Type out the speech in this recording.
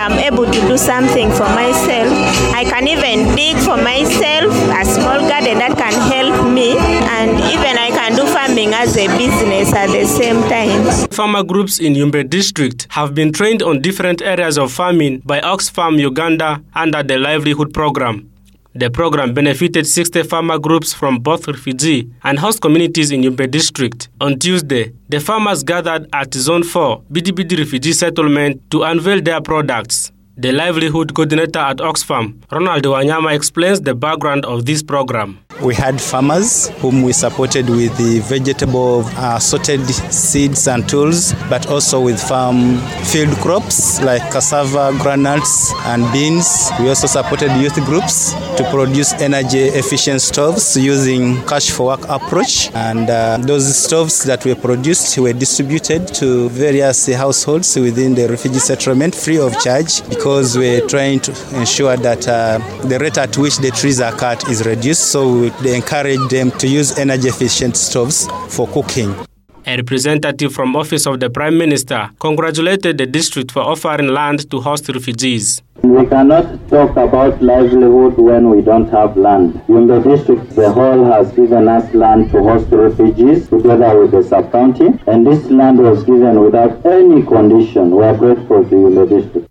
I'm able to do something for myself. I can even dig for myself a small garden that can help me, and even I can do farming as a business at the same time. Farmer groups in Yumbe district have been trained on different areas of farming by Oxfam Uganda under the Livelihood Program. The program benefited 60 farmer groups from both refugee and host communities in Yumbe district. On Tuesday, the farmers gathered at Zone 4, Bidibidi refugee settlement to unveil their products. The livelihood coordinator at Oxfam, Ronald Wanyama, explains the background of this program. We had farmers whom we supported with the vegetable sorted seeds and tools, but also with farm field crops like cassava, granules, and beans. We also supported youth groups to produce energy-efficient stoves using cash-for-work approach. And those stoves that were produced were distributed to various households within the refugee settlement free of charge, because we're trying to ensure that the rate at which the trees are cut is reduced. So they encourage them to use energy-efficient stoves for cooking. A representative from Office of the Prime Minister congratulated the district for offering land to host refugees. We cannot talk about livelihood when we don't have land. Yumbe district, the whole, has given us land to host refugees together with the sub-county, and this land was given without any condition. We are grateful to Yumbe district.